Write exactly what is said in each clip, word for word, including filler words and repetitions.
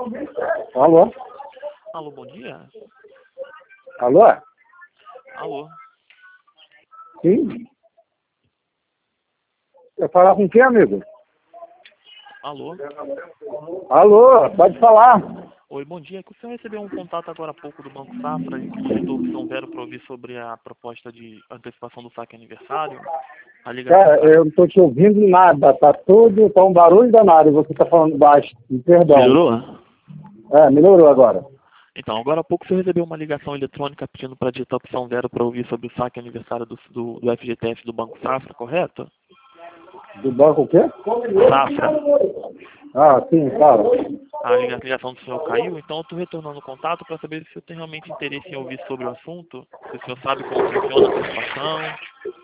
Alô? Alô, bom dia. Alô? Alô. Sim? Eu falar com quem, amigo? Alô. Alô, pode falar. Oi, bom dia. Que o senhor recebeu um contato agora há pouco do Banco Safra, que digitou a opção zero para ouvir sobre a proposta de antecipação do saque aniversário. A ligação Cara, tá... eu não tô te ouvindo nada, tá tudo, tá um barulho danado e você tá falando baixo, me perdão. Melhorou? É, melhorou agora. Então, agora há pouco o senhor recebeu uma ligação eletrônica pedindo para digitar a opção zero para ouvir sobre o saque aniversário do, do, do F G T S do Banco Safra, correto? Do banco o quê? Safra. Ah, sim, fala. A ligação do senhor caiu, então eu estou retornando o contato para saber se o senhor tem realmente interesse em ouvir sobre o assunto, se o senhor sabe como funciona a antecipação.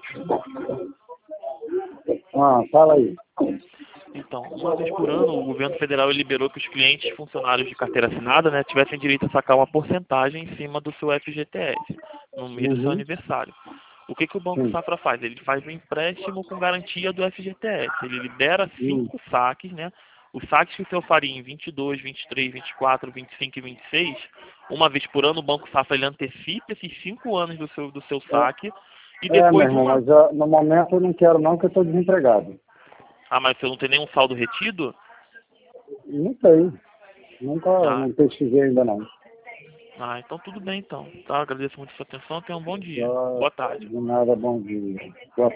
Ah, fala aí. Então, uma vez por ano, o governo federal liberou que os clientes funcionários de carteira assinada, né, tivessem direito a sacar uma porcentagem em cima do seu F G T S, no mês do seu Uhum. aniversário. O que, que o Banco Sim. Safra faz? Ele faz um empréstimo com garantia do F G T S. Ele libera Hum. cinco saques, né? Os saques que o senhor faria em vinte e dois, vinte e três, vinte e quatro, vinte e cinco e vinte e seis, uma vez por ano, o Banco Safra ele antecipa esses cinco anos do seu, do seu saque e É, meu depois irmão, uma... mas eu, no momento eu não quero não, que eu tô desempregado. Ah, mas o senhor não tem nenhum saldo retido? Não sei. Nunca, Ah, não pesquisei ainda não. ah, então tudo bem então. Tá, agradeço muito a sua atenção. Tenha um bom dia. Só Boa tarde. de nada, bom dia. Boa